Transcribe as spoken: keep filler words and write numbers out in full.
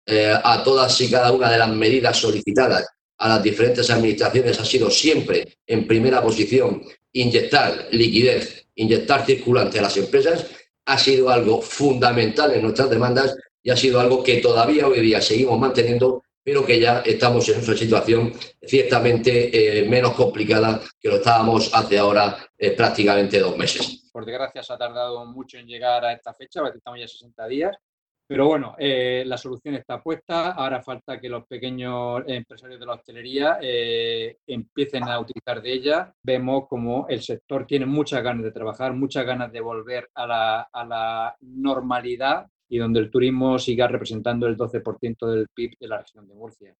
eh, a todas y cada una de las medidas solicitadas a las diferentes administraciones ha sido siempre, en primera posición, inyectar liquidez, inyectar circulante a las empresas. Ha sido algo fundamental en nuestras demandas y ha sido algo que todavía hoy día seguimos manteniendo, pero que ya estamos en una situación ciertamente eh, menos complicada que lo estábamos hace ahora eh, prácticamente dos meses. Por desgracia se ha tardado mucho en llegar a esta fecha, porque estamos ya sesenta días, pero bueno, eh, la solución está puesta. Ahora falta que los pequeños empresarios de la hostelería eh, empiecen a utilizar de ella. Vemos como el sector tiene muchas ganas de trabajar, muchas ganas de volver a la, a la normalidad y donde el turismo siga representando el doce por ciento del P I B de la región de Murcia.